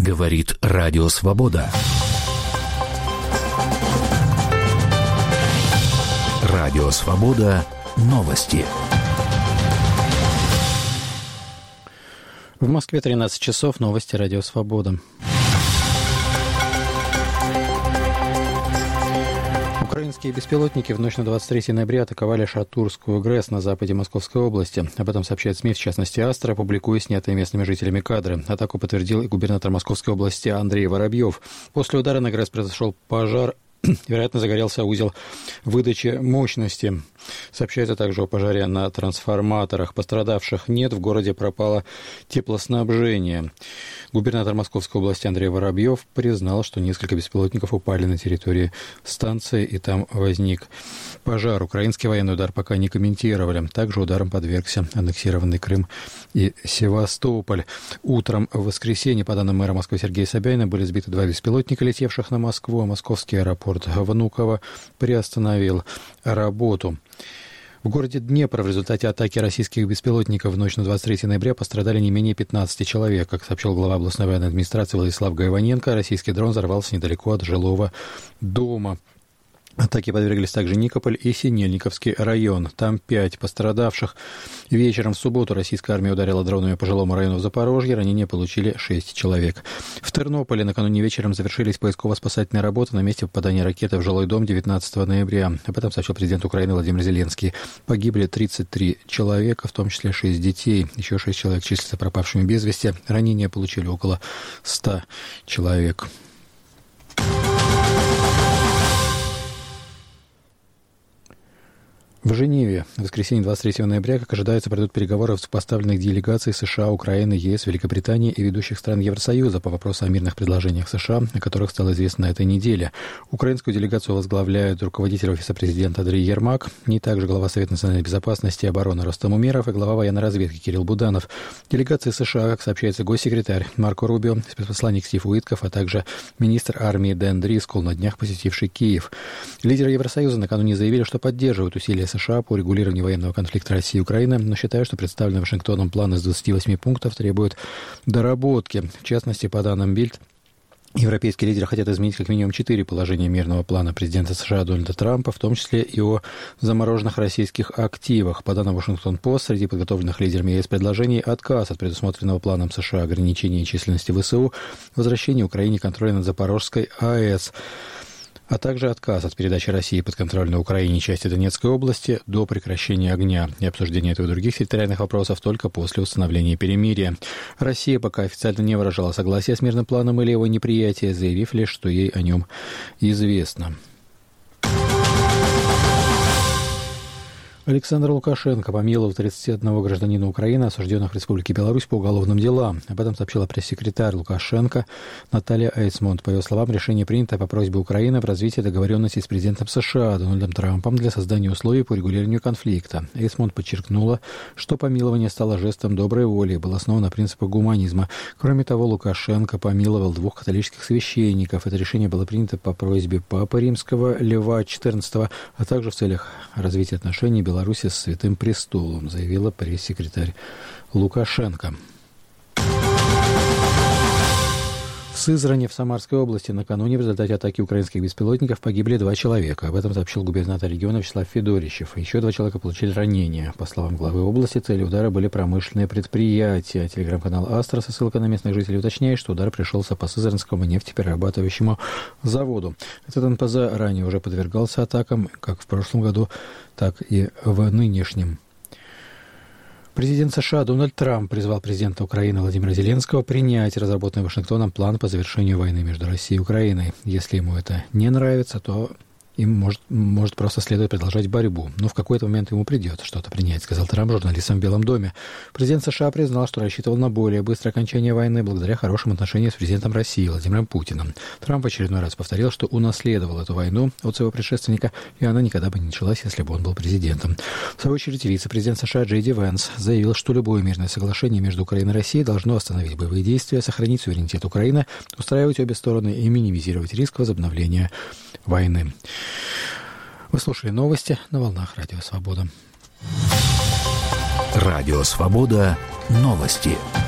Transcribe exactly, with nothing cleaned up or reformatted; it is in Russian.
Говорит Радио Свобода. Радио Свобода. Новости. В Москве тринадцать часов. Новости Радио Свобода. Украинские беспилотники в ночь на двадцать третье ноября атаковали Шатурскую ГРЭС на западе Московской области. Об этом сообщает СМИ, в частности Астра, публикуя снятые местными жителями кадры. Атаку подтвердил и губернатор Московской области Андрей Воробьев. После удара на ГРЭС произошел пожар. Вероятно, загорелся узел выдачи мощности. Сообщается также о пожаре на трансформаторах. Пострадавших нет, в городе пропало теплоснабжение. Губернатор Московской области Андрей Воробьев признал, что несколько беспилотников упали на территории станции, и там возник пожар. Украинский военный удар пока не комментировали. Также ударом подвергся аннексированный Крым и Севастополь. Утром в воскресенье, по данным мэра Москвы Сергея Собянина, были сбиты два беспилотника, летевших на Москву. Московский аэропорт Внуково приостановил работу. В городе Днепр в результате атаки российских беспилотников в ночь на двадцать третье ноября пострадали не менее пятнадцати человек. Как сообщил глава областной военной администрации Владислав Гайваненко, российский дрон взорвался недалеко от жилого дома. Атаке подверглись также Никополь и Синельниковский район. Там пять пострадавших. Вечером в субботу российская армия ударила дронами по жилому району в Запорожье. Ранения получили шесть человек. В Тернополе накануне вечером завершились поисково-спасательные работы на месте попадания ракеты в жилой дом девятнадцатого ноября. Об этом сообщил президент Украины Владимир Зеленский. Погибли тридцать три человека, в том числе шесть детей. Еще шесть человек числятся пропавшими без вести. Ранения получили около ста человек. В Женеве в воскресенье двадцать третьего ноября, как ожидается, пройдут переговоры в поставленных делегаций США, Украины, ЕС, Великобритании и ведущих стран Евросоюза по вопросу о мирных предложениях США, о которых стало известно на этой неделе. Украинскую делегацию возглавляют руководитель Офиса президента Андрей Ермак, и также глава Совета национальной безопасности и обороны Рустам Умеров и глава военной разведки Кирилл Буданов. Делегации США, как сообщается, госсекретарь Марко Рубио, спецпосланник Стив Уитков, а также министр армии Дэн Дрискол, на днях посетивший Киев. Лидеры Евросоюза накануне заявили, что поддерживают усилия США по регулированию военного конфликта России и Украины, но считают, что представленный Вашингтоном план из двадцати восьми пунктов требует доработки. В частности, по данным Бильд, европейские лидеры хотят изменить как минимум четыре положения мирного плана президента США Дональда Трампа, в том числе и о замороженных российских активах. По данным Вашингтон-Пост, среди подготовленных лидерами ЕС предложений отказ от предусмотренного планом США ограничения численности ВСУ, возвращение Украине контроля над Запорожской АЭС, а также отказ от передачи России подконтрольной Украине части Донецкой области до прекращения огня и обсуждения этого и других территориальных вопросов только после установления перемирия. Россия пока официально не выражала согласия с мирным планом или его неприятие, заявив лишь, что ей о нем известно. Александр Лукашенко помиловал тридцати одного гражданина Украины, осужденных в Республике Беларусь по уголовным делам. Об этом сообщила пресс-секретарь Лукашенко Наталья Эйцмонт. По ее словам, решение принято по просьбе Украины в развитии договоренности с президентом США Дональдом Трампом для создания условий по регулированию конфликта. Эйцмонт подчеркнула, что помилование стало жестом доброй воли и было основано на принципах гуманизма. Кроме того, Лукашенко помиловал двух католических священников. Это решение было принято по просьбе Папы Римского Льва четырнадцатого, а также в целях развития отношений Беларуси с Святым Престолом, заявила пресс-секретарь Лукашенко. В Сызрани в Самарской области накануне в результате атаки украинских беспилотников погибли два человека. Об этом сообщил губернатор региона Вячеслав Федорищев. Еще два человека получили ранения. По словам главы области, целью удара были промышленные предприятия. Телеграм-канал «Астра» со ссылкой на местных жителей уточняет, что удар пришелся по Сызранскому нефтеперерабатывающему заводу. Этот эн пэ зэ ранее уже подвергался атакам как в прошлом году, так и в нынешнем. Президент США Дональд Трамп призвал президента Украины Владимира Зеленского принять разработанный Вашингтоном план по завершению войны между Россией и Украиной. Если ему это не нравится, то им может, может просто следует продолжать борьбу. Но в какой-то момент ему придется что-то принять, сказал Трамп журналистам в Белом доме. Президент США признал, что рассчитывал на более быстрое окончание войны благодаря хорошим отношениям с президентом России Владимиром Путиным. Трамп в очередной раз повторил, что унаследовал эту войну от своего предшественника, и она никогда бы не началась, если бы он был президентом. В свою очередь, вице-президент США Джей Ди Венс заявил, что любое мирное соглашение между Украиной и Россией должно остановить боевые действия, сохранить суверенитет Украины, устраивать обе стороны и минимизировать риск возобновления войны. Вы слушали новости на волнах Радио Свобода. Радио Свобода. Новости.